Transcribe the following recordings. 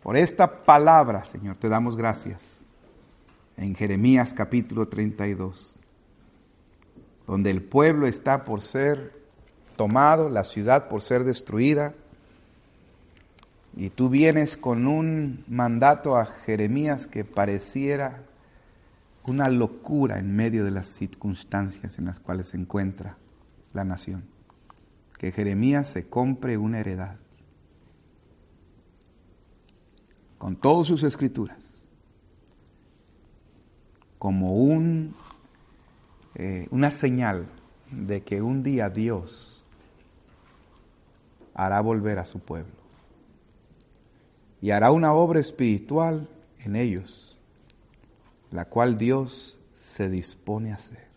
Por esta palabra, Señor, te damos gracias. En Jeremías capítulo 32, donde el pueblo está por ser tomado, la ciudad por ser destruida, y tú vienes con un mandato a Jeremías que pareciera una locura en medio de las circunstancias en las cuales se encuentra la nación. Que Jeremías se compre una heredad con todas sus escrituras, como una señal de que un día Dios hará volver a su pueblo y hará una obra espiritual en ellos, la cual Dios se dispone a hacer.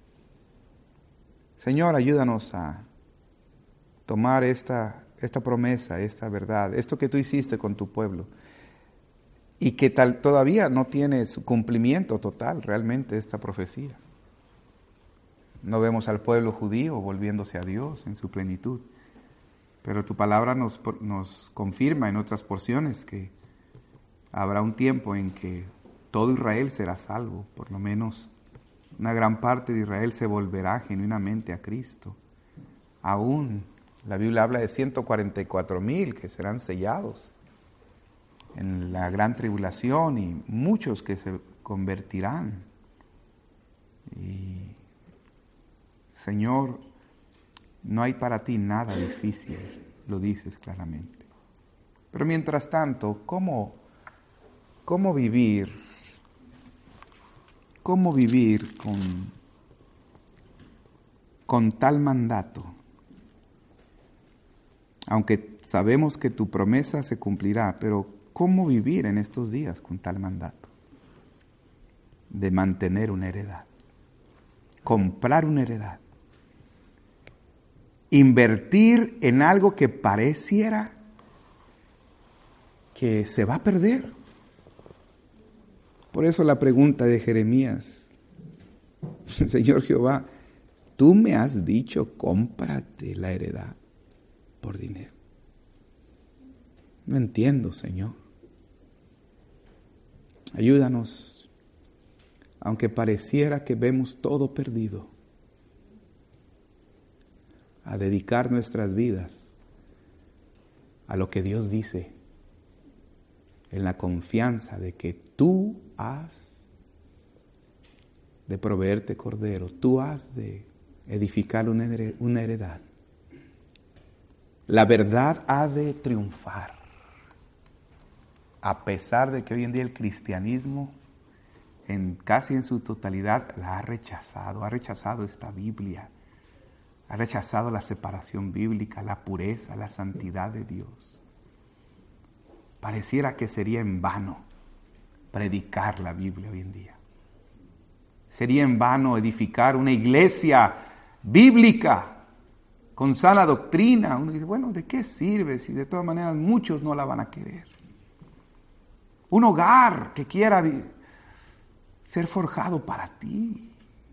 Señor, ayúdanos a tomar esta promesa, esta verdad, esto que tú hiciste con tu pueblo, y que todavía no tiene su cumplimiento total realmente esta profecía. No vemos al pueblo judío volviéndose a Dios en su plenitud, pero tu palabra nos confirma en otras porciones que habrá un tiempo en que todo Israel será salvo, por lo menos una gran parte de Israel se volverá genuinamente a Cristo. Aún la Biblia habla de 144,000 que serán sellados en la gran tribulación y muchos que se convertirán. Y Señor, no hay para ti nada difícil, lo dices claramente. Pero mientras tanto, ¿cómo vivir con tal mandato? Aunque sabemos que tu promesa se cumplirá, pero ¿cómo vivir en estos días con tal mandato? De mantener una heredad, comprar una heredad, invertir en algo que pareciera que se va a perder. Por eso la pregunta de Jeremías: Señor Jehová, tú me has dicho, cómprate la heredad por dinero. No entiendo, Señor. Ayúdanos, aunque pareciera que vemos todo perdido, a dedicar nuestras vidas a lo que Dios dice, en la confianza de que tú has de proveerte cordero, tú has de edificar una heredad. La verdad ha de triunfar, a pesar de que hoy en día el cristianismo, casi en su totalidad, la ha rechazado esta Biblia, ha rechazado la separación bíblica, la pureza, la santidad de Dios. Pareciera que sería en vano predicar la Biblia hoy en día. Sería en vano edificar una iglesia bíblica con sana doctrina. Uno dice, bueno, ¿de qué sirve si de todas maneras muchos no la van a querer? Un hogar que quiera ser forjado para ti.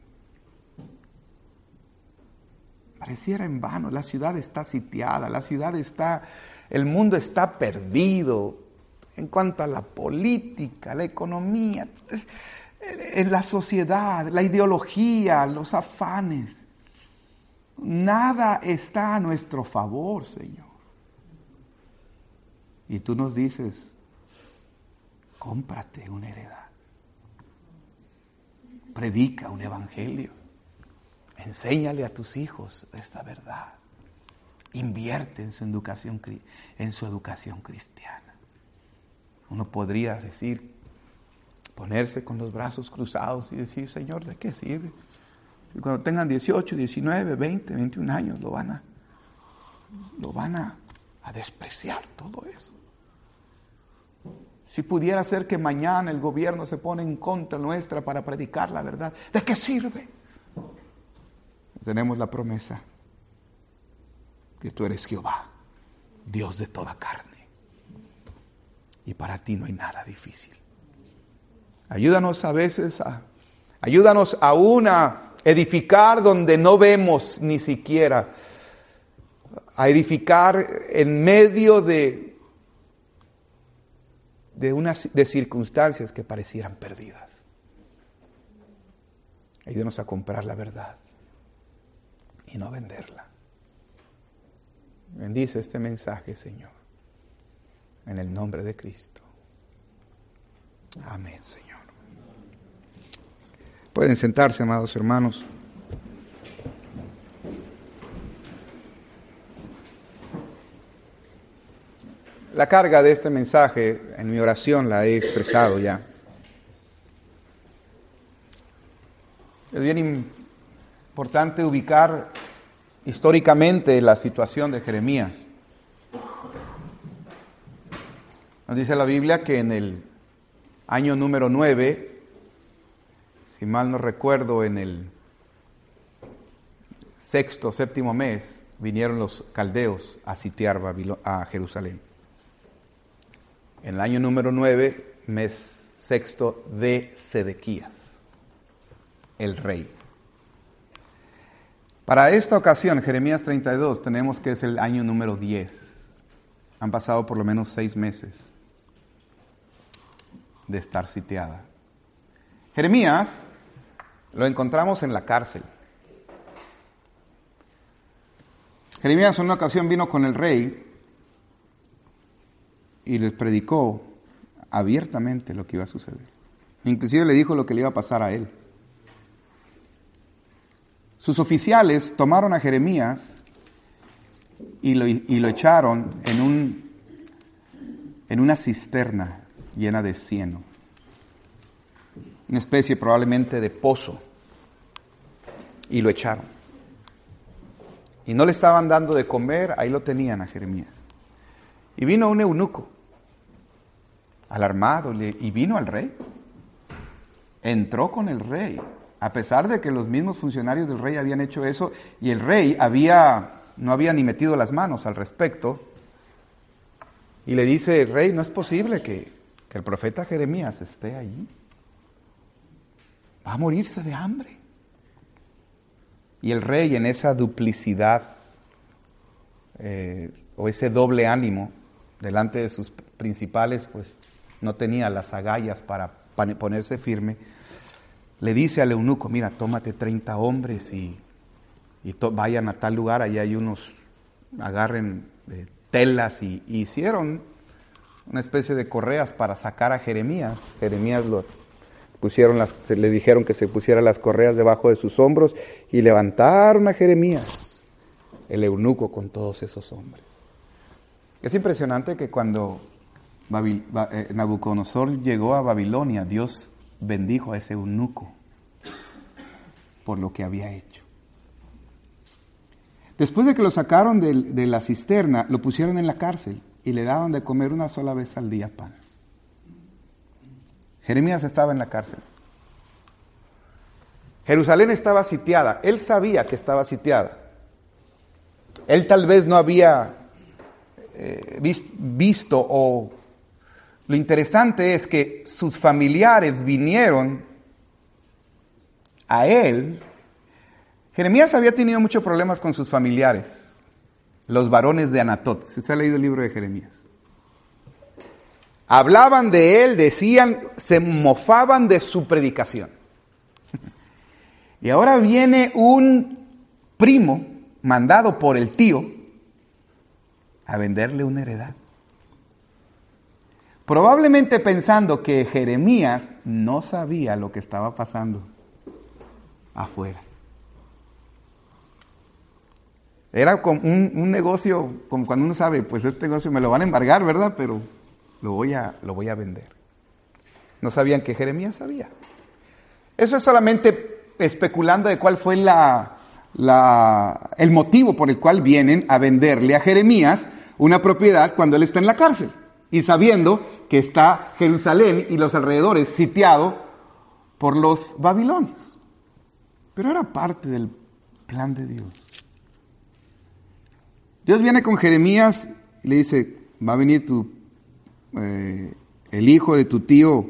Pareciera en vano, la ciudad está sitiada, el mundo está perdido en cuanto a la política, la economía, en la sociedad, la ideología, los afanes. Nada está a nuestro favor, Señor. Y tú nos dices, cómprate una heredad. Predica un evangelio. Enséñale a tus hijos esta verdad. Invierte en su educación cristiana. Uno podría decir, ponerse con los brazos cruzados y decir, Señor, ¿de qué sirve? Y cuando tengan 18, 19, 20, 21 años, lo van a despreciar todo eso. Si pudiera ser que mañana el gobierno se pone en contra nuestra para predicar la verdad, ¿de qué sirve? Tenemos la promesa que tú eres Jehová, Dios de toda carne, y para ti no hay nada difícil. Ayúdanos ayúdanos aún a edificar donde no vemos ni siquiera, a edificar en medio de de circunstancias que parecieran perdidas. Ayúdanos a comprar la verdad y no venderla. Bendice este mensaje, Señor, en el nombre de Cristo. Amén, Señor. Pueden sentarse, amados hermanos. La carga de este mensaje en mi oración la he expresado ya. Es bien importante ubicar históricamente la situación de Jeremías. Nos dice la Biblia que en el año número 9, si mal no recuerdo, en el sexto, séptimo mes, vinieron los caldeos a sitiar a Jerusalén. En el año número 9, mes sexto de Sedequías, el rey. Para esta ocasión, Jeremías 32, tenemos que es el año número 10. Han pasado por lo menos 6 meses de estar sitiada. Jeremías lo encontramos en la cárcel. Jeremías en una ocasión vino con el rey y les predicó abiertamente lo que iba a suceder. Inclusive le dijo lo que le iba a pasar a él. Sus oficiales tomaron a Jeremías y lo echaron en una cisterna llena de cieno. Una especie probablemente de pozo. Y lo echaron. Y no le estaban dando de comer, ahí lo tenían a Jeremías. Y vino un eunuco, alarmado, y vino al rey. Entró con el rey, a pesar de que los mismos funcionarios del rey habían hecho eso, y el rey no había ni metido las manos al respecto. Y le dice, rey, no es posible que el profeta Jeremías esté allí. Va a morirse de hambre. Y el rey, en esa duplicidad o ese doble ánimo delante de sus principales, pues no tenía las agallas para ponerse firme. Le dice al eunuco, mira, tómate 30 hombres y vayan a tal lugar, allá hay agarren telas y hicieron una especie de correas para sacar a Jeremías. Jeremías le dijeron que se pusiera las correas debajo de sus hombros y levantaron a Jeremías, el eunuco, con todos esos hombres. Es impresionante que cuando Nabucodonosor llegó a Babilonia, Dios bendijo a ese eunuco por lo que había hecho. Después de que lo sacaron de la cisterna, lo pusieron en la cárcel y le daban de comer una sola vez al día pan. Jeremías estaba en la cárcel. Jerusalén estaba sitiada. Él sabía que estaba sitiada. Él tal vez no había visto, o lo interesante es que sus familiares vinieron a él. Jeremías había tenido muchos problemas con sus familiares, los varones de Anatot. ¿Se ha leído el libro de Jeremías? Hablaban de él, decían, se mofaban de su predicación. Y ahora viene un primo mandado por el tío a venderle una heredad. Probablemente pensando que Jeremías no sabía lo que estaba pasando afuera. Era como un negocio, como cuando uno sabe, pues este negocio me lo van a embargar, ¿verdad? Pero lo voy a vender. No sabían que Jeremías sabía. Eso es solamente especulando de cuál fue el motivo por el cual vienen a venderle a Jeremías una propiedad cuando él está en la cárcel. Y sabiendo que está Jerusalén y los alrededores sitiado por los babilonios. Pero era parte del plan de Dios. Dios viene con Jeremías y le dice, va a venir el hijo de tu tío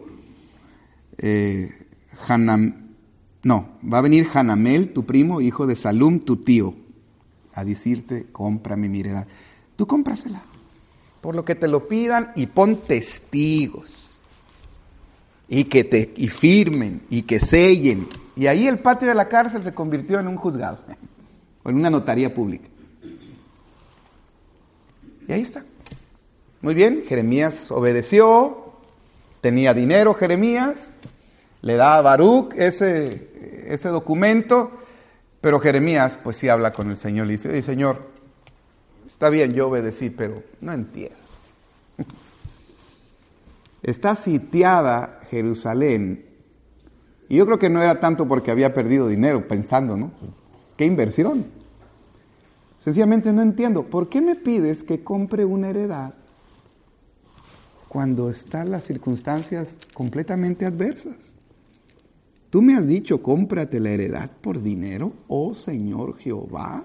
va a venir Hanamel, tu primo, hijo de Salum, tu tío, a decirte, cómprame mi heredad. Tú cómprasela, por lo que te lo pidan, y pon testigos. y firmen y que sellen. Y ahí el patio de la cárcel se convirtió en un juzgado o en una notaría pública. Y ahí está. Muy bien, Jeremías obedeció, tenía dinero Jeremías, le da a Baruch ese documento, pero Jeremías pues sí habla con el Señor, le dice: oye, Señor, está bien, yo obedecí, pero no entiendo. Está sitiada Jerusalén, y yo creo que no era tanto porque había perdido dinero, pensando, ¿no? ¿Qué inversión? Sencillamente no entiendo, ¿por qué me pides que compre una heredad cuando están las circunstancias completamente adversas? Tú me has dicho, cómprate la heredad por dinero, oh Señor Jehová.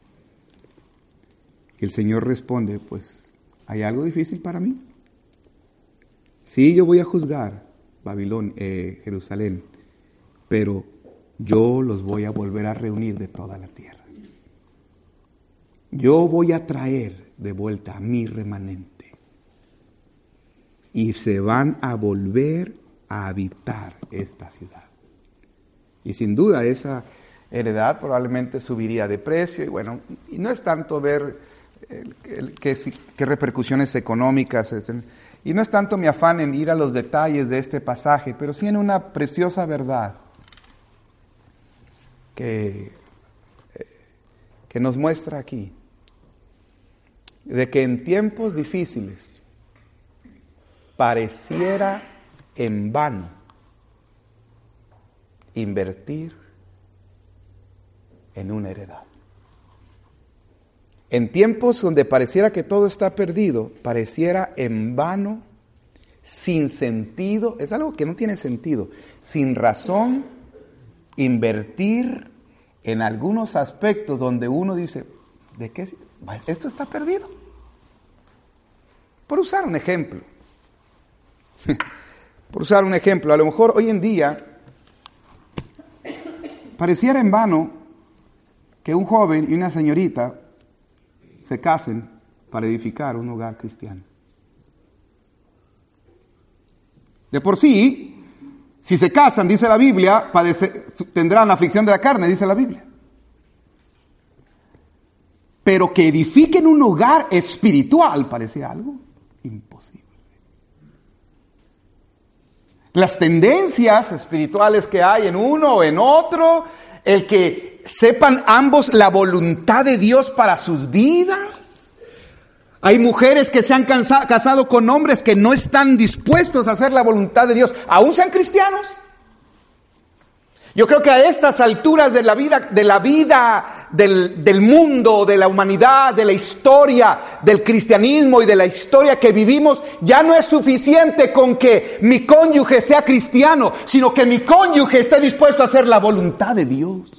Y el Señor responde: pues, ¿hay algo difícil para mí? Sí, yo voy a juzgar Jerusalén, pero yo los voy a volver a reunir de toda la tierra. Yo voy a traer de vuelta a mi remanente. Y se van a volver a habitar esta ciudad. Y sin duda esa heredad probablemente subiría de precio. Y bueno, y no es tanto ver qué repercusiones económicas. Y no es tanto mi afán en ir a los detalles de este pasaje, pero sí en una preciosa verdad que nos muestra aquí. De que en tiempos difíciles pareciera en vano invertir en una heredad. En tiempos donde pareciera que todo está perdido, pareciera en vano, sin sentido, es algo que no tiene sentido, sin razón, invertir en algunos aspectos donde uno dice: ¿de qué? Esto está perdido. Por usar un ejemplo, a lo mejor hoy en día pareciera en vano que un joven y una señorita se casen para edificar un hogar cristiano. De por sí, si se casan, dice la Biblia, tendrán aflicción de la carne, dice la Biblia. Pero que edifiquen un hogar espiritual parecía algo imposible. Las tendencias espirituales que hay en uno o en otro, el que sepan ambos la voluntad de Dios para sus vidas. Hay mujeres que se han casado con hombres que no están dispuestos a hacer la voluntad de Dios, aún sean cristianos. Yo creo que a estas alturas de la vida del mundo, de la humanidad, de la historia del cristianismo y de la historia que vivimos, ya no es suficiente con que mi cónyuge sea cristiano, sino que mi cónyuge esté dispuesto a hacer la voluntad de Dios.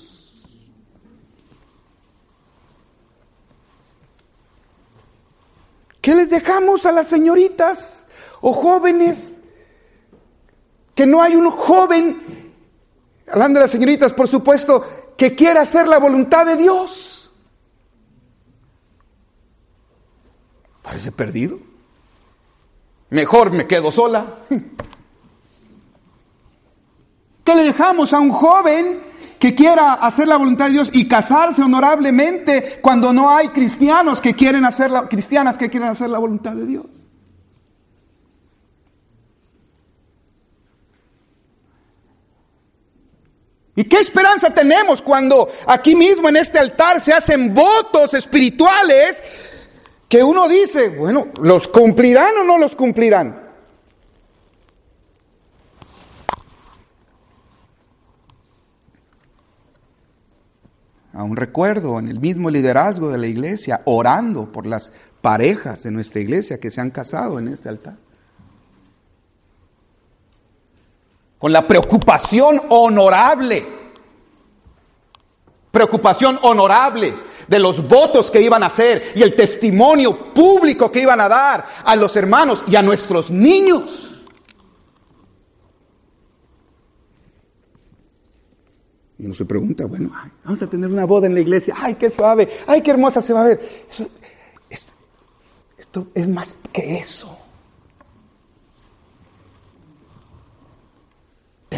¿Qué les dejamos a las señoritas o jóvenes? Que no hay un joven, hablando de las señoritas, por supuesto, que quiera hacer la voluntad de Dios. Parece perdido. Mejor me quedo sola. ¿Qué le dejamos a un joven que quiera hacer la voluntad de Dios y casarse honorablemente cuando no hay cristianas que quieren hacer la voluntad de Dios? ¿Y qué esperanza tenemos cuando aquí mismo en este altar se hacen votos espirituales que uno dice, bueno, ¿los cumplirán o no los cumplirán? Aún recuerdo en el mismo liderazgo de la iglesia, orando por las parejas de nuestra iglesia que se han casado en este altar. Con la preocupación honorable de los votos que iban a hacer y el testimonio público que iban a dar a los hermanos y a nuestros niños. Y uno se pregunta, bueno, vamos a tener una boda en la iglesia, ay, qué suave, ay, qué hermosa se va a ver. Esto es más que eso.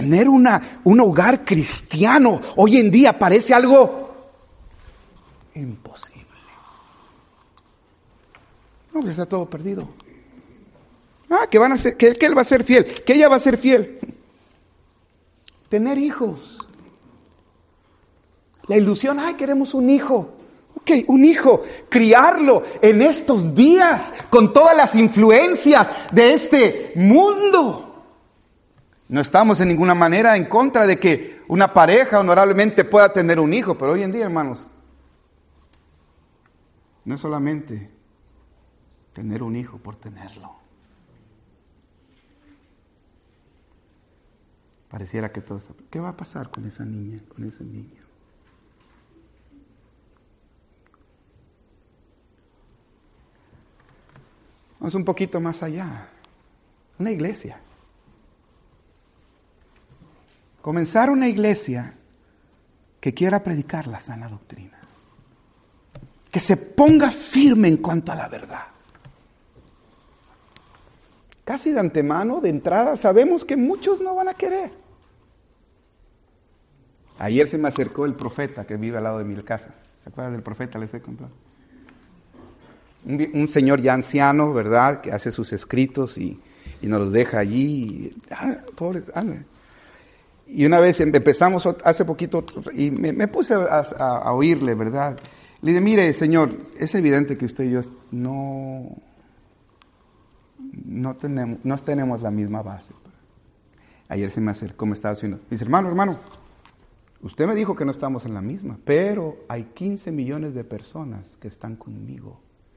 tener un hogar cristiano hoy en día parece algo imposible. No, que está todo perdido. Que van a ser, que él va a ser fiel, que ella va a ser fiel. Tener hijos. La ilusión, queremos un hijo. Ok, un hijo, criarlo en estos días con todas las influencias de este mundo. No estamos en ninguna manera en contra de que una pareja honorablemente pueda tener un hijo, pero hoy en día, hermanos, no es solamente tener un hijo por tenerlo. Pareciera que todo está... ¿Qué va a pasar con esa niña, con ese niño? Vamos un poquito más allá. Una iglesia. Comenzar una iglesia que quiera predicar la sana doctrina. Que se ponga firme en cuanto a la verdad. Casi de antemano, de entrada, sabemos que muchos no van a querer. Ayer se me acercó el profeta que vive al lado de mi casa. ¿Se acuerdan del profeta? Les he contado. Un señor ya anciano, ¿verdad? Que hace sus escritos y nos los deja allí. Pobres, Y una vez empezamos hace poquito y me puse a oírle, ¿verdad? Le dije, mire, señor, es evidente que usted y yo no tenemos la misma base. Ayer se me acercó, me estaba diciendo, dice, hermano, usted me dijo que no estamos en la misma, pero hay 15 millones de personas que están conmigo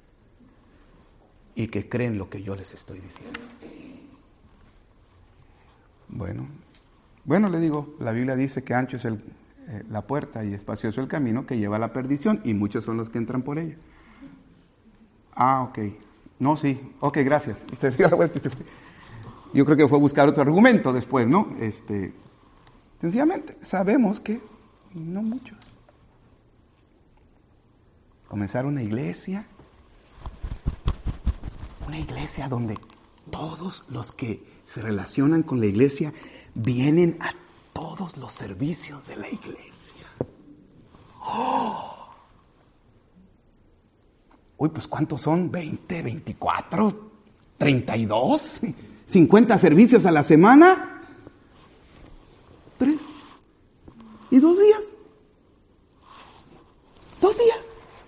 y que creen lo que yo les estoy diciendo. Bueno, le digo, la Biblia dice que ancho es la puerta y espacioso el camino que lleva a la perdición y muchos son los que entran por ella. Ok. No, sí. Ok, gracias. Y se dio la vuelta. Yo creo que fue a buscar otro argumento después, ¿no? Sencillamente, sabemos que no muchos. Comenzar una iglesia donde todos los que se relacionan con la iglesia vienen a todos los servicios de la iglesia. Uy, pues ¿cuántos son? 20, 24, 32, 50 servicios a la semana. 3 y 2 días. 2 días.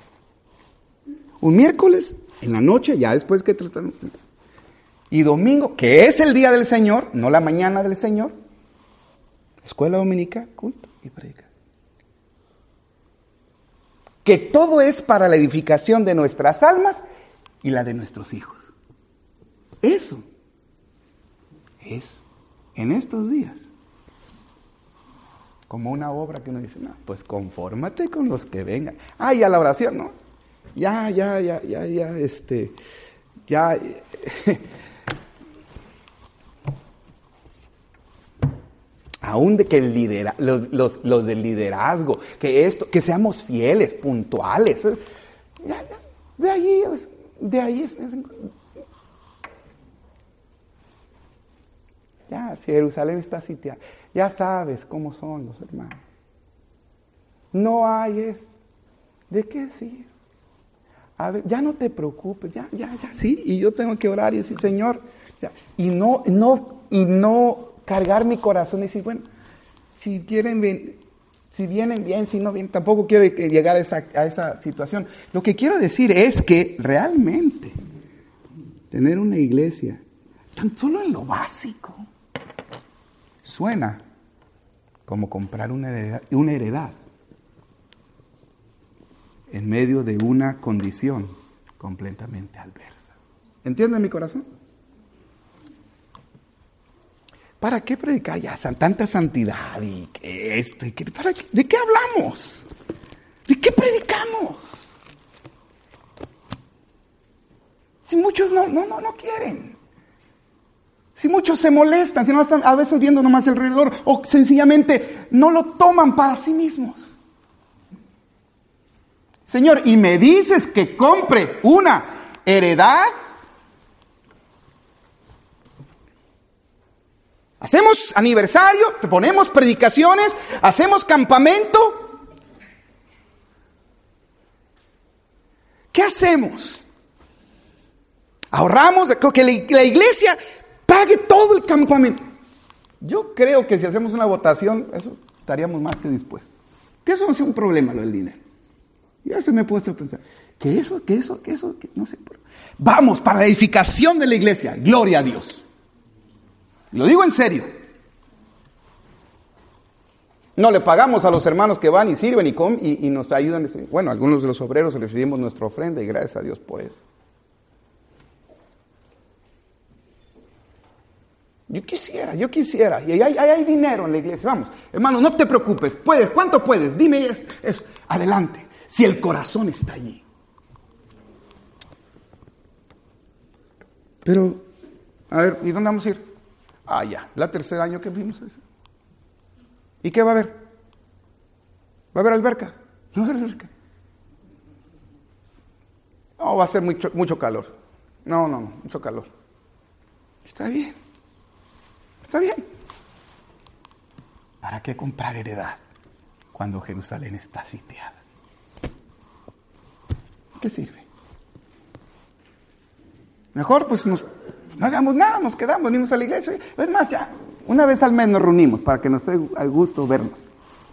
Un miércoles en la noche, ya después que tratamos. Y domingo, que es el día del Señor, no la mañana del Señor. Escuela dominical, culto y predicación. Que todo es para la edificación de nuestras almas y la de nuestros hijos. Eso es en estos días. Como una obra que uno dice, no, pues confórmate con los que vengan. Ya la oración, ¿no? Ya. Aún de que los del liderazgo, que seamos fieles, puntuales. De ahí es. Ya, si Jerusalén está sitiada, ya sabes cómo son los hermanos. No hay esto. ¿De qué sirve? A ver, ya no te preocupes, ya, sí. Y yo tengo que orar y decir, Señor, ya. Y no cargar mi corazón y decir, bueno, si quieren bien, si vienen bien, si no vienen, tampoco quiero llegar a esa situación. Lo que quiero decir es que realmente tener una iglesia, tan solo en lo básico, suena como comprar una heredad en medio de una condición completamente adversa. ¿Entienden mi corazón? ¿Para qué predicar ya tanta santidad y esto? ¿De qué hablamos? ¿De qué predicamos? Si muchos no quieren. Si muchos se molestan, si no están a veces viendo nomás alrededor o sencillamente no lo toman para sí mismos. Señor, ¿y me dices que compre una heredad? Hacemos aniversario, ponemos predicaciones, hacemos campamento. ¿Qué hacemos? Ahorramos que la iglesia pague todo el campamento. Yo creo que si hacemos una votación, eso estaríamos más que dispuestos. Que eso no sea un problema, lo del dinero. Ya se me he puesto a pensar, que eso, no sé. Vamos, para la edificación de la iglesia, gloria a Dios. Lo digo en serio. No le pagamos a los hermanos que van y sirven y nos ayudan. Bueno, algunos de los obreros recibimos nuestra ofrenda y gracias a Dios por eso. Yo quisiera, y hay dinero en la iglesia. Vamos, hermano, no te preocupes, puedes, ¿cuánto puedes? Dime eso, adelante, si el corazón está allí. Pero, a ver, ¿y dónde vamos a ir? Ya, la tercer año que fuimos a eso. ¿Y qué va a haber? ¿Va a haber alberca? No va a haber alberca. No, va a ser mucho calor. No, mucho calor. Está bien. ¿Para qué comprar heredad cuando Jerusalén está sitiada? ¿Qué sirve? Mejor pues no hagamos nada, nos quedamos, venimos a la iglesia. Es más, ya, una vez al mes nos reunimos para que nos esté a gusto vernos.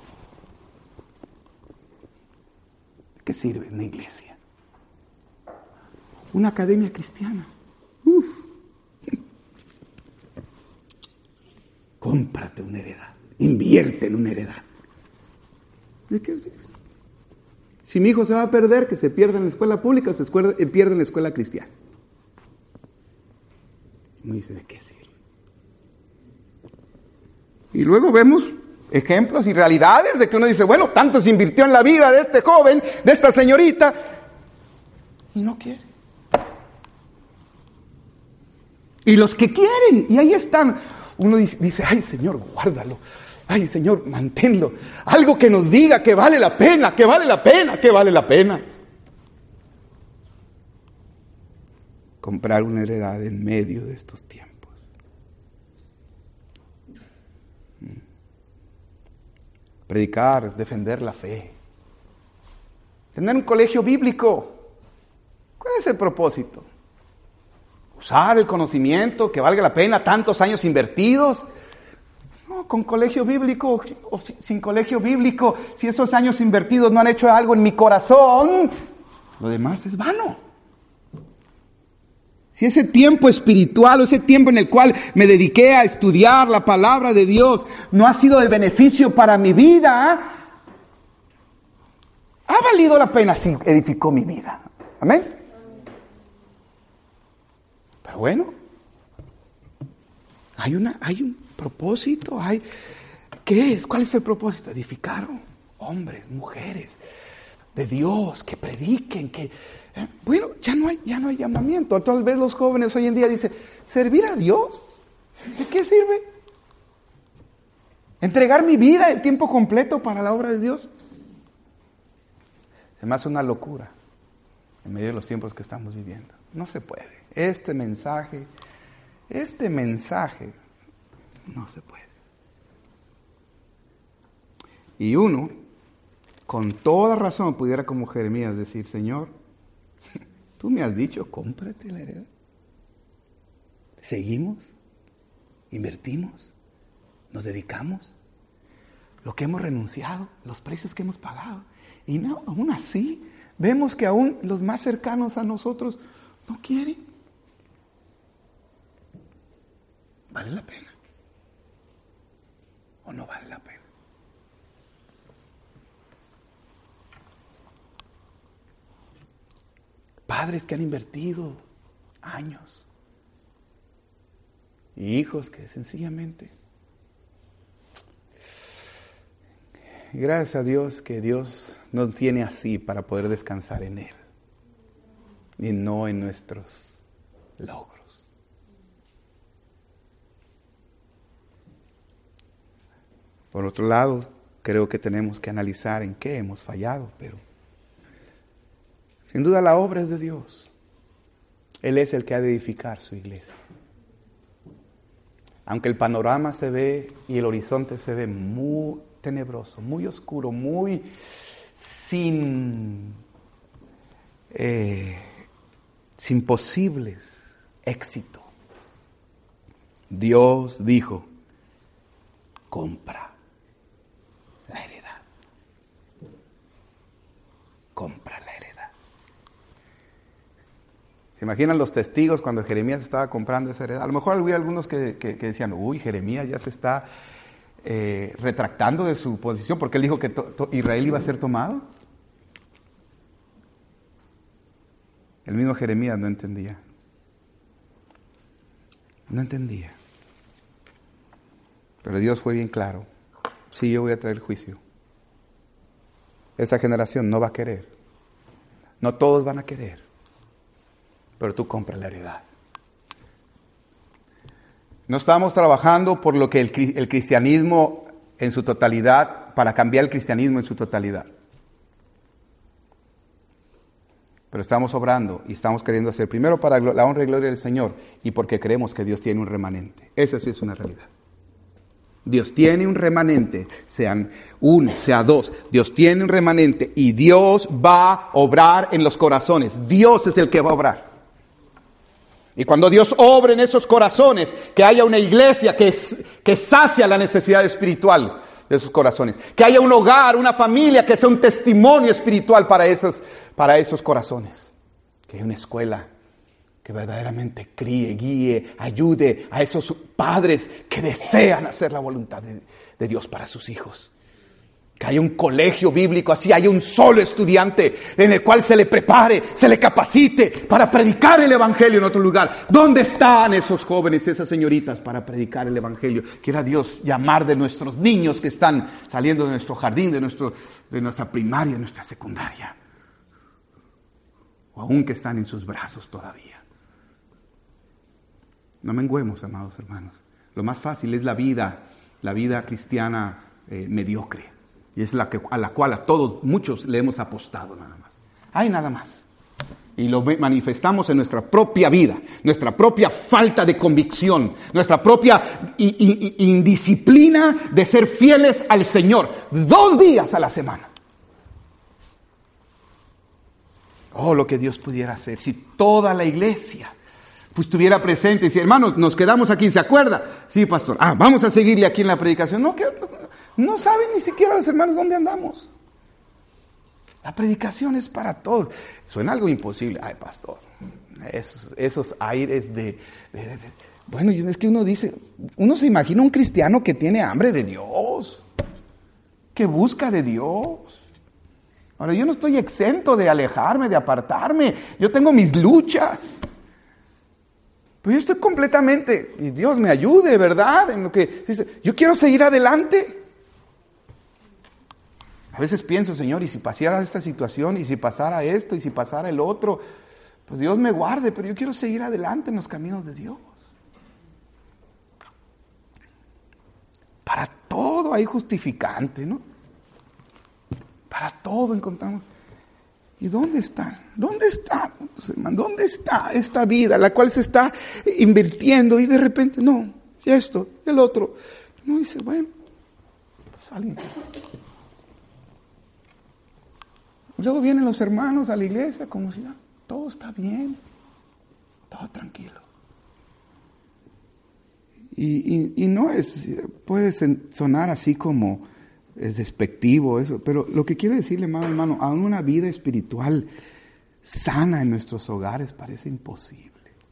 ¿Qué sirve una iglesia? Una academia cristiana. Cómprate una heredad, invierte en una heredad. ¿De qué sirve? Si mi hijo se va a perder, que se pierda en la escuela pública o se pierde en la escuela cristiana. Me dice, ¿de qué sirve? Y luego vemos ejemplos y realidades de que uno dice, bueno, tanto se invirtió en la vida de este joven, de esta señorita, y no quiere. Y los que quieren, y ahí están. Uno dice, ay Señor, guárdalo. Ay Señor, manténlo. Algo que nos diga que vale la pena, que vale la pena, que vale la pena. Comprar una heredad en medio de estos tiempos. Predicar, defender la fe. Tener un colegio bíblico. ¿Cuál es el propósito? Usar el conocimiento que valga la pena, tantos años invertidos. No, con colegio bíblico o sin colegio bíblico, si esos años invertidos no han hecho algo en mi corazón, lo demás es vano. Si ese tiempo espiritual o ese tiempo en el cual me dediqué a estudiar la palabra de Dios no ha sido de beneficio para mi vida, ha valido la pena si edificó mi vida. Amén. Pero bueno, hay un propósito, ¿qué es? ¿Cuál es el propósito? Edificar hombres, mujeres de Dios, que prediquen, bueno, ya no hay llamamiento. Tal vez los jóvenes hoy en día dicen, ¿servir a Dios? ¿De qué sirve? ¿Entregar mi vida de tiempo completo para la obra de Dios? Se me hace una locura en medio de los tiempos que estamos viviendo. No se puede. Este mensaje no se puede. Y uno, con toda razón, pudiera como Jeremías decir, Señor, tú me has dicho, cómprate la heredad. Seguimos, invertimos, nos dedicamos, lo que hemos renunciado, los precios que hemos pagado. Y no, aún así, vemos que aún los más cercanos a nosotros no quieren. ¿Vale la pena? ¿O no vale la pena? Padres que han invertido años y hijos que sencillamente, gracias a Dios que Dios nos tiene así para poder descansar en Él y no en nuestros logros. Por otro lado, creo que tenemos que analizar en qué hemos fallado, pero sin duda la obra es de Dios. Él es el que ha de edificar su iglesia. Aunque el panorama se ve y el horizonte se ve muy tenebroso, muy oscuro, muy sin posibles éxito. Dios dijo, compra la heredad. Compra la heredad. ¿Se imaginan los testigos cuando Jeremías estaba comprando esa heredad? A lo mejor había algunos que decían, Jeremías ya se está retractando de su posición porque él dijo que Israel iba a ser tomado. El mismo Jeremías no entendía. No entendía. Pero Dios fue bien claro. Sí, yo voy a traer juicio. Esta generación no va a querer. No todos van a querer. Pero tú compras la heredad. No estamos trabajando por lo que el cristianismo en su totalidad, para cambiar el cristianismo en su totalidad. Pero estamos obrando y estamos queriendo hacer primero para la honra y gloria del Señor y porque creemos que Dios tiene un remanente. Eso sí es una realidad. Dios tiene un remanente, sean uno, sea dos. Dios tiene un remanente y Dios va a obrar en los corazones. Dios es el que va a obrar. Y cuando Dios obre en esos corazones, que haya una iglesia que sacia la necesidad espiritual de esos corazones. Que haya un hogar, una familia que sea un testimonio espiritual para esos corazones. Que haya una escuela que verdaderamente críe, guíe, ayude a esos padres que desean hacer la voluntad de Dios para sus hijos. Que haya un colegio bíblico, así haya un solo estudiante en el cual se le prepare, se le capacite para predicar el evangelio en otro lugar. ¿Dónde están esos jóvenes, esas señoritas para predicar el evangelio? Quiera Dios llamar de nuestros niños que están saliendo de nuestro jardín, de nuestra primaria, de nuestra secundaria. O aún que están en sus brazos todavía. No menguemos, amados hermanos. Lo más fácil es la vida cristiana mediocre. Y es a la cual a todos, muchos le hemos apostado nada más. Hay nada más. Y lo manifestamos en nuestra propia vida, nuestra propia falta de convicción, nuestra propia indisciplina de ser fieles al Señor 2 días a la semana. Oh, lo que Dios pudiera hacer si toda la iglesia pues estuviera presente y si hermanos, nos quedamos aquí, ¿se acuerda? Sí, pastor. Vamos a seguirle aquí en la predicación. No, que no saben ni siquiera los hermanos dónde andamos. La predicación es para todos. Suena algo imposible. Ay, pastor, esos aires bueno, es que uno se imagina un cristiano que tiene hambre de Dios, que busca de Dios. Ahora, yo no estoy exento de alejarme, de apartarme. Yo tengo mis luchas. Pero yo estoy completamente, y Dios me ayude, ¿verdad? En lo que dice, yo quiero seguir adelante. A veces pienso, Señor, y si pasara esta situación, y si pasara esto, y si pasara el otro, pues Dios me guarde, pero yo quiero seguir adelante en los caminos de Dios. Para todo hay justificante, ¿no? Para todo encontramos. ¿Y dónde están? ¿Dónde están? ¿Dónde está esta vida, la cual se está invirtiendo y de repente, no, esto, el otro? No dice, bueno, pues alguien. Luego vienen los hermanos a la iglesia como si todo está bien, todo tranquilo. Y no puede sonar así como es despectivo eso, pero lo que quiero decirle, hermano, aún una vida espiritual sana en nuestros hogares parece imposible.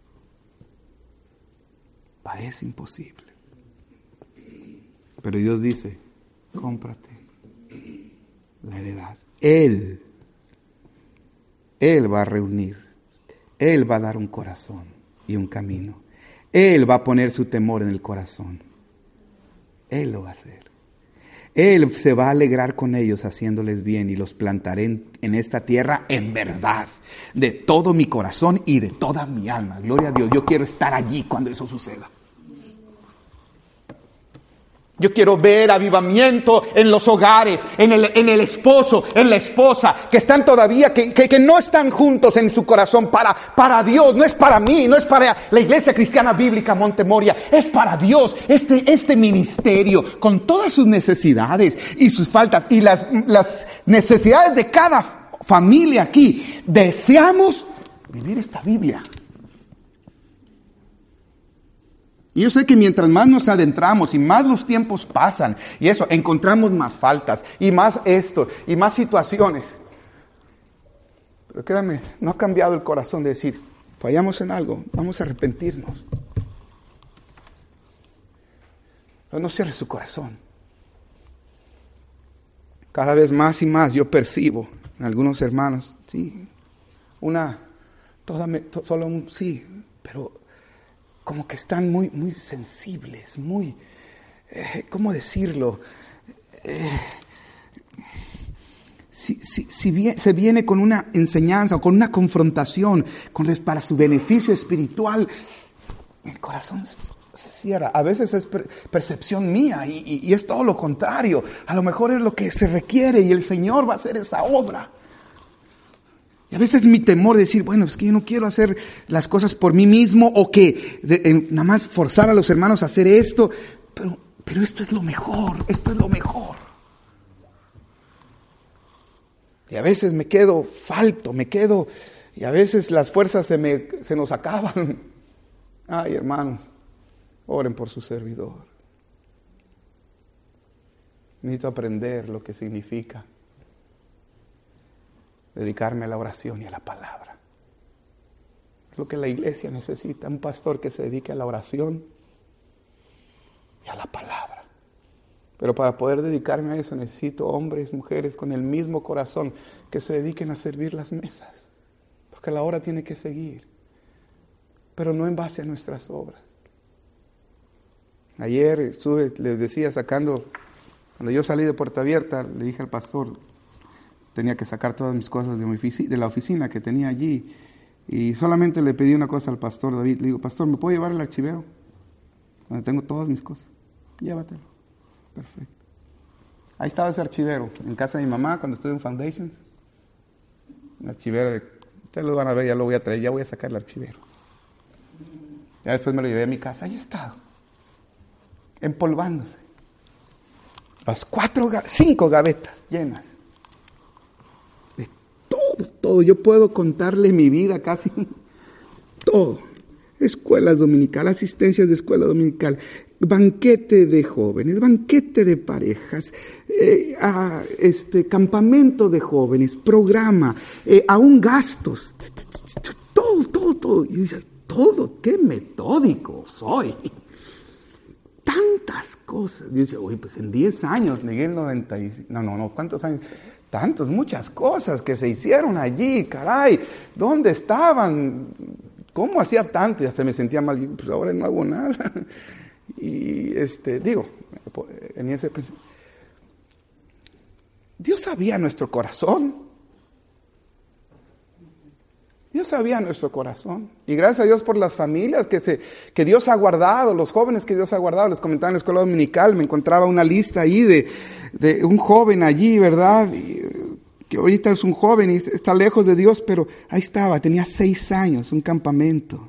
Parece imposible. Pero Dios dice, cómprate la heredad. Él va a reunir, Él va a dar un corazón y un camino. Él va a poner su temor en el corazón. Él lo va a hacer. Él se va a alegrar con ellos haciéndoles bien y los plantaré en esta tierra en verdad, de todo mi corazón y de toda mi alma. Gloria a Dios, yo quiero estar allí cuando eso suceda. Yo quiero ver avivamiento en los hogares, en el esposo, en la esposa, que están todavía, que no están juntos en su corazón para Dios. No es para mí, no es para la Iglesia Cristiana Bíblica Montemoria, es para Dios. Este ministerio, con todas sus necesidades y sus faltas y las necesidades de cada familia aquí, deseamos vivir esta Biblia. Y yo sé que mientras más nos adentramos y más los tiempos pasan, y eso, encontramos más faltas, y más esto, y más situaciones. Pero créanme, no ha cambiado el corazón de decir, fallamos en algo, vamos a arrepentirnos. Pero no cierre su corazón. Cada vez más y más yo percibo en algunos hermanos, sí, solo un sí, pero como que están muy, muy sensibles, muy, ¿cómo decirlo? Si se viene con una enseñanza o con una confrontación para su beneficio espiritual, el corazón se cierra. A veces es percepción mía y es todo lo contrario. A lo mejor es lo que se requiere y el Señor va a hacer esa obra. Y a veces mi temor de decir, bueno, es que yo no quiero hacer las cosas por mí mismo o que nada más forzar a los hermanos a hacer esto. Pero esto es lo mejor, esto es lo mejor. Y a veces me quedo falto, y a veces las fuerzas se nos acaban. Ay, hermanos, oren por su servidor. Necesito aprender lo que significa dedicarme a la oración y a la palabra. Es lo que la iglesia necesita, un pastor que se dedique a la oración y a la palabra. Pero para poder dedicarme a eso necesito hombres, mujeres con el mismo corazón que se dediquen a servir las mesas. Porque la hora tiene que seguir, pero no en base a nuestras obras. Ayer les decía, cuando yo salí de Puerta Abierta, le dije al pastor, tenía que sacar todas mis cosas de la oficina que tenía allí. Y solamente le pedí una cosa al pastor David. Le digo, pastor, ¿me puedo llevar el archivero? Donde tengo todas mis cosas. Llévatelo. Perfecto. Ahí estaba ese archivero, en casa de mi mamá, cuando estuve en Foundations. Un archivero, ustedes lo van a ver, ya lo voy a traer, ya voy a sacar el archivero. Ya después me lo llevé a mi casa, ahí estaba, empolvándose. Las 5 gavetas llenas. Todo, yo puedo contarle mi vida casi, todo. Escuelas dominicales, asistencias de escuela dominical, banquete de jóvenes, banquete de parejas, campamento de jóvenes, programa, aún gastos, todo. Y dice, todo, qué metódico soy. Tantas cosas. Y dice, oye, pues en 10 años, llegué en 95, no, ¿cuántos años? Tantos, muchas cosas que se hicieron allí, caray, ¿dónde estaban? ¿Cómo hacía tanto? Y hasta me sentía mal, pues ahora no hago nada. Y en ese pensamiento, Dios sabía nuestro corazón. Dios sabía nuestro corazón. Y gracias a Dios por las familias que Dios ha guardado, los jóvenes que Dios ha guardado. Les comentaba en la escuela dominical, me encontraba una lista ahí de un joven allí, ¿verdad? Que ahorita es un joven y está lejos de Dios, pero ahí estaba, tenía 6 años, un campamento.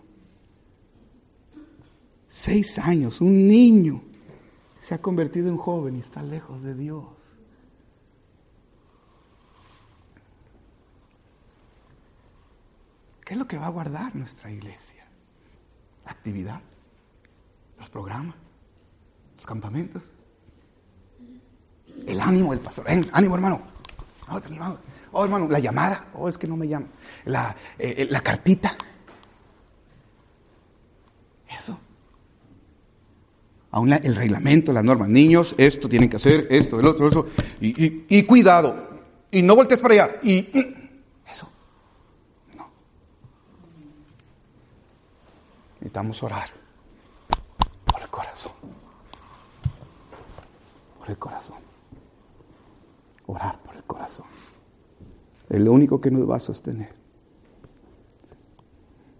6 años, un niño se ha convertido en joven y está lejos de Dios. ¿Qué es lo que va a guardar nuestra iglesia? La actividad, los programas, los campamentos, el ánimo del pastor. Ánimo, hermano. No, te animamos. Oh, hermano, la llamada. Oh, es que no me llama. La cartita. Eso. Aún el reglamento, las normas. Niños, esto tienen que hacer, esto, el otro, eso. Y cuidado. Y no voltees para allá. Eso. No. Necesitamos orar por el corazón. Por el corazón. Orar por el corazón. Es lo único que nos va a sostener.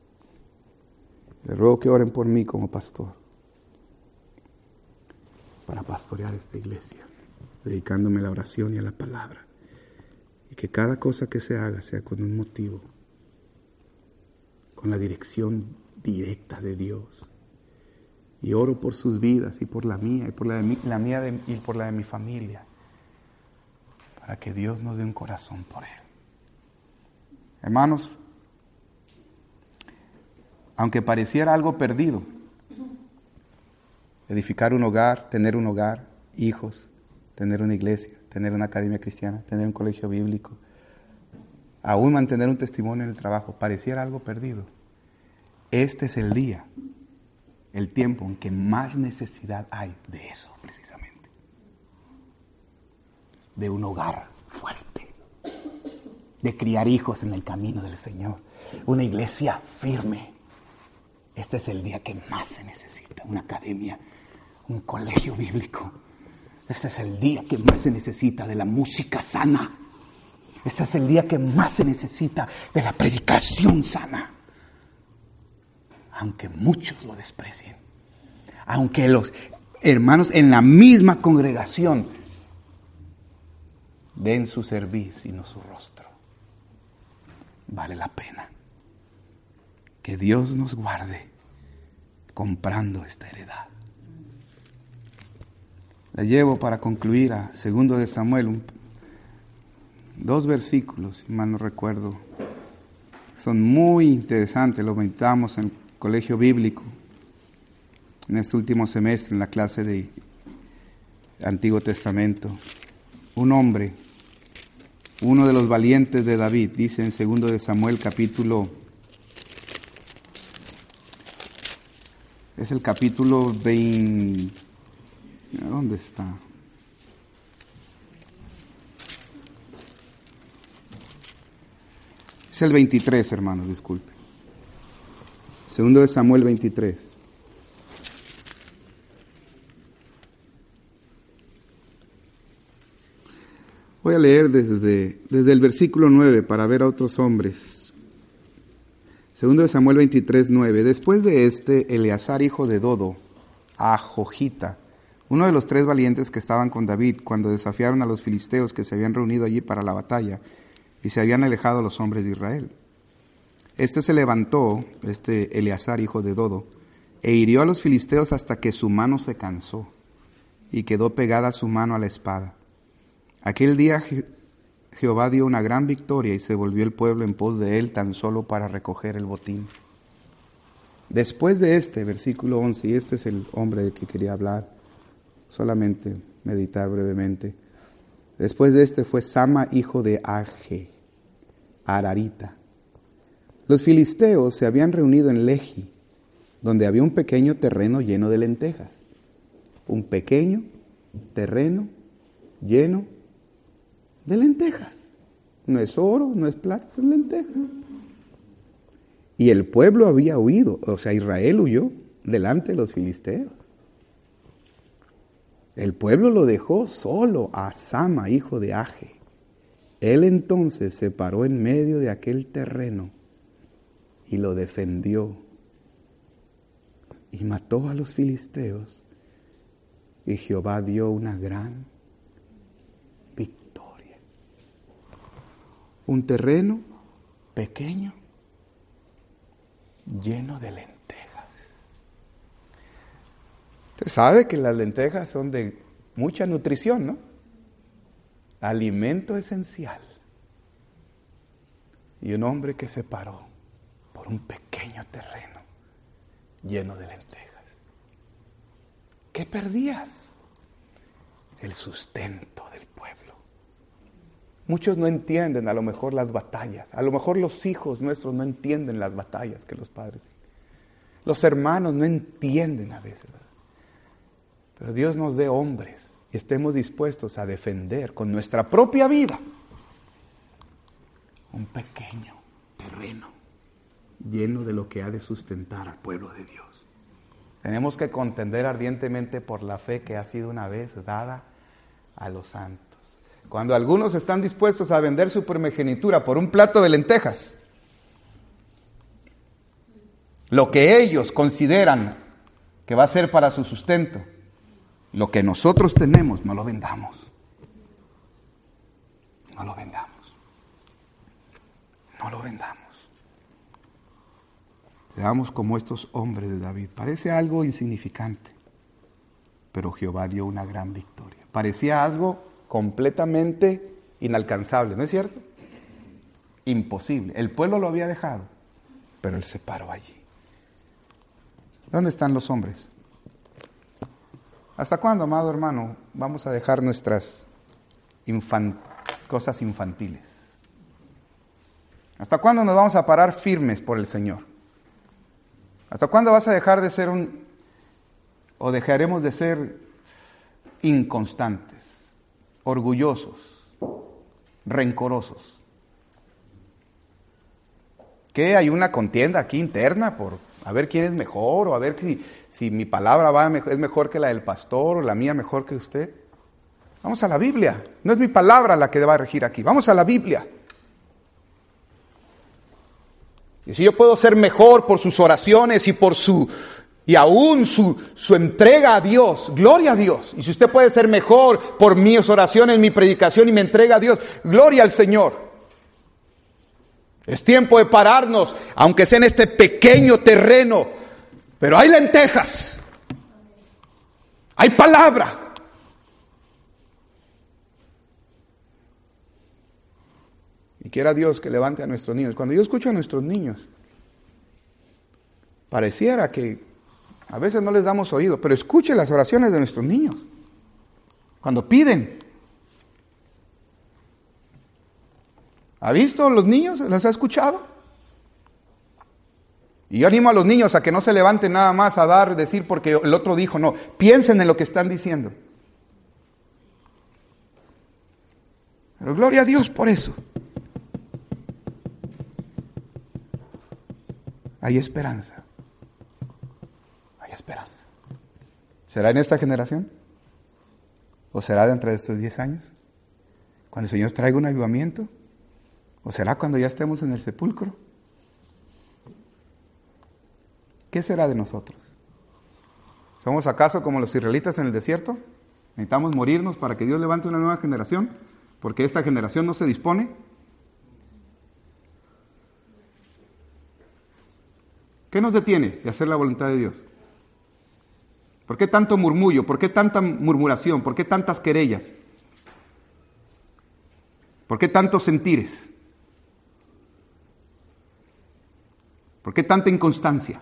Les ruego que oren por mí como pastor, para pastorear esta iglesia, dedicándome a la oración y a la palabra. Y que cada cosa que se haga sea con un motivo, con la dirección directa de Dios. Y oro por sus vidas y por la mía y por la de mi familia, para que Dios nos dé un corazón por Él. Hermanos, aunque pareciera algo perdido, edificar un hogar, tener un hogar, hijos, tener una iglesia, tener una academia cristiana, tener un colegio bíblico, aún mantener un testimonio en el trabajo, pareciera algo perdido. Este es el día, el tiempo en que más necesidad hay de eso, precisamente. De un hogar fuerte, de criar hijos en el camino del Señor, una iglesia firme. Este es el día que más se necesita, una academia, un colegio bíblico. Este es el día que más se necesita de la música sana. Este es el día que más se necesita de la predicación sana. Aunque muchos lo desprecien, aunque los hermanos en la misma congregación den su cerviz y no su rostro, vale la pena. Que Dios nos guarde comprando esta heredad. La llevo para concluir a 2 de Samuel, 2 versículos, si mal no recuerdo. Son muy interesantes, lo meditamos en el colegio bíblico, en este último semestre, en la clase de Antiguo Testamento. Un hombre, uno de los valientes de David, dice en 2 de Samuel capítulo, es el capítulo 20, ¿dónde está? Es el 23, hermanos, disculpen. 2 de Samuel 23. Voy a leer desde el versículo 9 para ver a otros hombres. 2 de Samuel 23, 9. Después de Eleazar, hijo de Dodo, a Jojita, uno de los 3 valientes que estaban con David cuando desafiaron a los filisteos que se habían reunido allí para la batalla y se habían alejado a los hombres de Israel. Se levantó, Eleazar, hijo de Dodo, e hirió a los filisteos hasta que su mano se cansó y quedó pegada su mano a la espada. Aquel día Jehová dio una gran victoria y se volvió el pueblo en pos de él tan solo para recoger el botín. Después de versículo 11, y este es el hombre del que quería hablar, solamente meditar brevemente. Después de fue Sama, hijo de Age, Ararita. Los filisteos se habían reunido en Lehi, donde había un pequeño terreno lleno de lentejas. Un pequeño terreno lleno de lentejas. No es oro, no es plata, son lentejas. Y el pueblo había huido, o sea, Israel huyó delante de los filisteos. El pueblo lo dejó solo a Sama, hijo de Age. Él entonces se paró en medio de aquel terreno y lo defendió. Y mató a los filisteos. Y Jehová dio una gran victoria. Un terreno pequeño, lleno de lentejas. Usted sabe que las lentejas son de mucha nutrición, ¿no? Alimento esencial. Y un hombre que se paró por un pequeño terreno lleno de lentejas. ¿Qué perdías? El sustento del pueblo. Muchos no entienden a lo mejor las batallas. A lo mejor los hijos nuestros no entienden las batallas que los padres. Los hermanos no entienden a veces. Pero Dios nos dé hombres y estemos dispuestos a defender con nuestra propia vida un pequeño terreno lleno de lo que ha de sustentar al pueblo de Dios. Tenemos que contender ardientemente por la fe que ha sido una vez dada a los santos. Cuando algunos están dispuestos a vender su primogenitura por un plato de lentejas, lo que ellos consideran que va a ser para su sustento, Lo que nosotros tenemos, no lo vendamos. No lo vendamos. No lo vendamos. Seamos como estos hombres de David. Parece algo insignificante, pero Jehová dio una gran victoria. Parecía algo completamente inalcanzable, ¿no es cierto? Imposible. El pueblo lo había dejado, pero él se paró allí. ¿Dónde están los hombres? ¿Hasta cuándo, amado hermano, vamos a dejar nuestras cosas infantiles? ¿Hasta cuándo nos vamos a parar firmes por el Señor? ¿Hasta cuándo vas a dejar de ser o dejaremos de ser inconstantes, orgullosos, rencorosos? ¿Qué? ¿Hay una contienda aquí interna por a ver quién es mejor, o a ver si mi palabra es mejor que la del pastor, o la mía mejor que usted? Vamos a la Biblia. No es mi palabra la que va a regir aquí. Vamos a la Biblia. Y si yo puedo ser mejor por sus oraciones y aún su entrega a Dios, gloria a Dios. Y si usted puede ser mejor por mis oraciones, mi predicación y mi entrega a Dios, gloria al Señor. Es tiempo de pararnos, aunque sea en este pequeño terreno, pero hay lentejas, hay palabra. Y quiera Dios que levante a nuestros niños. Cuando yo escucho a nuestros niños, pareciera que a veces no les damos oído, pero escuche las oraciones de nuestros niños. Cuando piden. ¿Ha visto los niños? ¿Los ha escuchado? Y yo animo a los niños a que no se levanten nada más a decir porque el otro dijo. No, piensen en lo que están diciendo. Pero gloria a Dios por eso. Hay esperanza. Hay esperanza. ¿Será en esta generación? ¿O será dentro de estos 10 años? Cuando el Señor traiga un avivamiento. ¿O será cuando ya estemos en el sepulcro? ¿Qué será de nosotros? ¿Somos acaso como los israelitas en el desierto? ¿Necesitamos morirnos para que Dios levante una nueva generación? ¿Porque esta generación no se dispone? ¿Qué nos detiene de hacer la voluntad de Dios? ¿Por qué tanto murmullo? ¿Por qué tanta murmuración? ¿Por qué tantas querellas? ¿Por qué tantos sentires? ¿Por qué tanta inconstancia?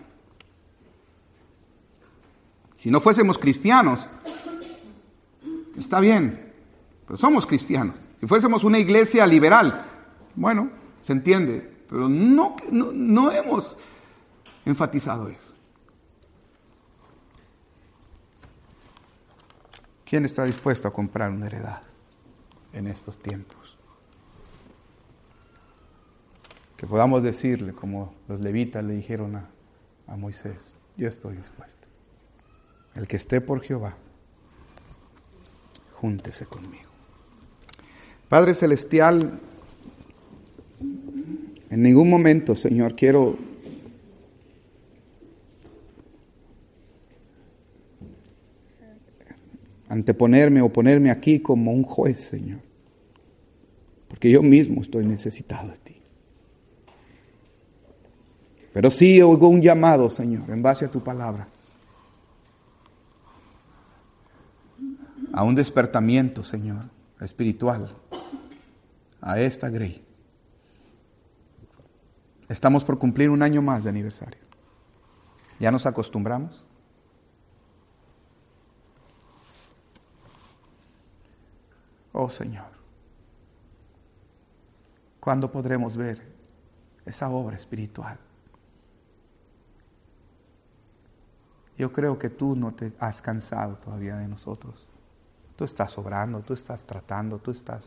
Si no fuésemos cristianos, está bien, pero somos cristianos. Si fuésemos una iglesia liberal, bueno, se entiende, pero no hemos enfatizado eso. ¿Quién está dispuesto a comprar una heredad en estos tiempos? Que podamos decirle, como los levitas le dijeron a Moisés, yo estoy dispuesto. El que esté por Jehová, júntese conmigo. Padre Celestial, en ningún momento, Señor, quiero anteponerme o ponerme aquí como un juez, Señor, porque yo mismo estoy necesitado de ti. Pero sí oigo un llamado, Señor, en base a tu palabra, a un despertamiento, Señor, espiritual, a esta grey. Estamos por cumplir un año más de aniversario. ¿Ya nos acostumbramos? Oh, Señor, ¿cuándo podremos ver esa obra espiritual? Yo creo que tú no te has cansado todavía de nosotros. Tú estás obrando, tú estás tratando, tú estás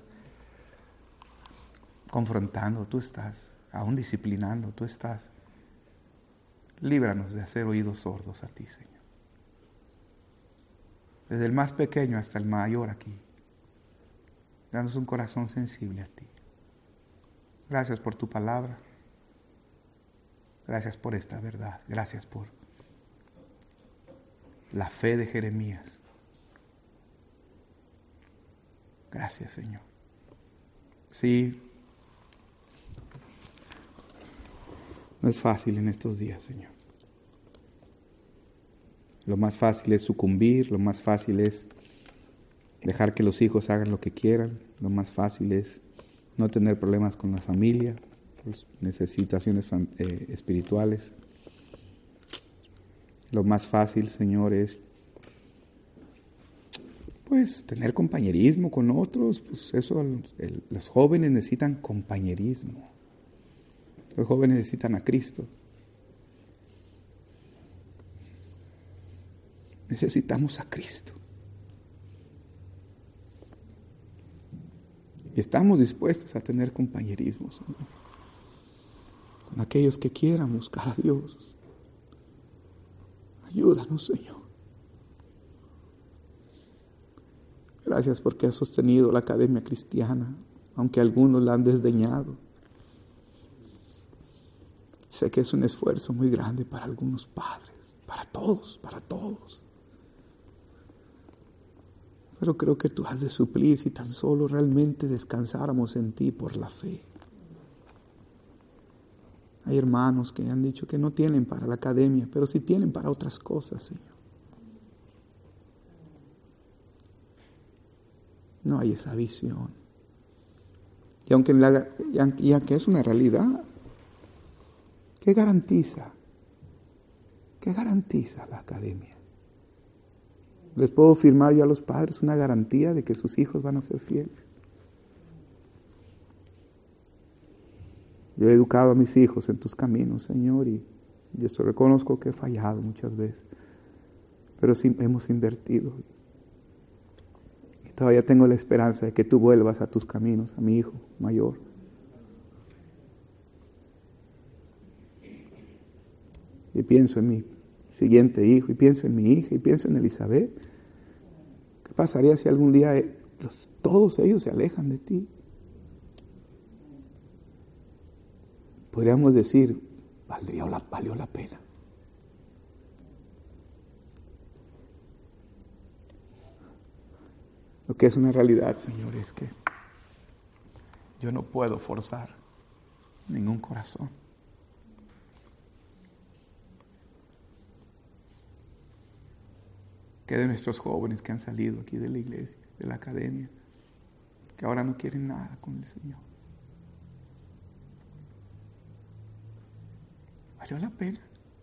confrontando, tú estás aún disciplinando, tú estás. Líbranos de hacer oídos sordos a ti, Señor. Desde el más pequeño hasta el mayor aquí. Danos un corazón sensible a ti. Gracias por tu palabra. Gracias por esta verdad. Gracias por la fe de Jeremías. Gracias, Señor. Sí, no es fácil en estos días, Señor. Lo más fácil es sucumbir, lo más fácil es dejar que los hijos hagan lo que quieran, lo más fácil es no tener problemas con la familia, pues, necesitaciones espirituales. Lo más fácil, Señor, es pues tener compañerismo con otros. Pues eso, los jóvenes necesitan compañerismo. Los jóvenes necesitan a Cristo. Necesitamos a Cristo. Y estamos dispuestos a tener compañerismo, Señor, con aquellos que quieran buscar a Dios. Ayúdanos, Señor. Gracias porque has sostenido la academia cristiana, aunque algunos la han desdeñado. Sé que es un esfuerzo muy grande para algunos padres, para todos. Pero creo que tú has de suplir si tan solo realmente descansáramos en ti por la fe. Hay hermanos que han dicho que no tienen para la academia, pero sí tienen para otras cosas, Señor. No hay esa visión. Y aunque es una realidad, ¿qué garantiza? ¿Qué garantiza la academia? Les puedo firmar yo a los padres una garantía de que sus hijos van a ser fieles. Yo he educado a mis hijos en tus caminos, Señor, y yo reconozco que he fallado muchas veces, pero sí hemos invertido. Y todavía tengo la esperanza de que tú vuelvas a tus caminos, a mi hijo mayor. Y pienso en mi siguiente hijo, y pienso en mi hija, y pienso en Elizabeth. ¿Qué pasaría si algún día todos ellos se alejan de ti? Podríamos decir, valió la pena. Lo que es una realidad, Señor, es que yo no puedo forzar ningún corazón. Que de nuestros jóvenes que han salido aquí de la iglesia, de la academia, que ahora no quieren nada con el Señor. ¿Valió la pena?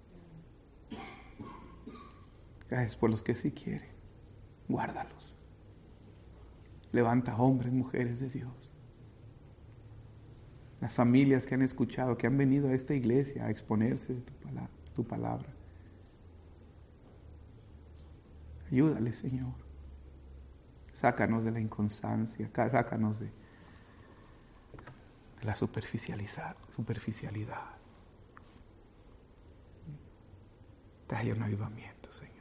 Gracias por los que sí quieren. Guárdalos. Levanta hombres, mujeres de Dios. Las familias que han escuchado, que han venido a esta iglesia a exponerse de tu palabra. Ayúdale, Señor. Sácanos de la inconstancia, sácanos de la superficialidad. Trae un avivamiento, Señor.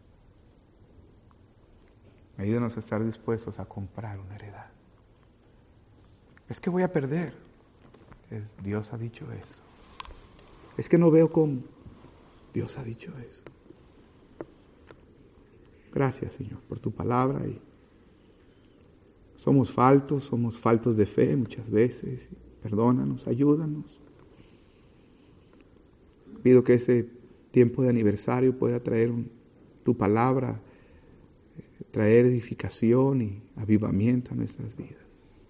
Ayúdanos a estar dispuestos a comprar una heredad. Es que voy a perder. Dios ha dicho eso. Es que no veo cómo. Dios ha dicho eso. Gracias, Señor, por tu palabra. Y somos faltos de fe muchas veces. Perdónanos, ayúdanos. Pido que ese tiempo de aniversario pueda traer tu palabra, traer edificación y avivamiento a nuestras vidas.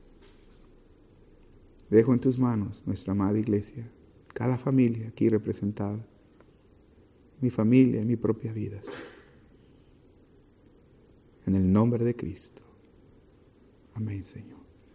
Dejo en tus manos nuestra amada iglesia, cada familia aquí representada, mi familia y mi propia vida. En el nombre de Cristo. Amén, Señor.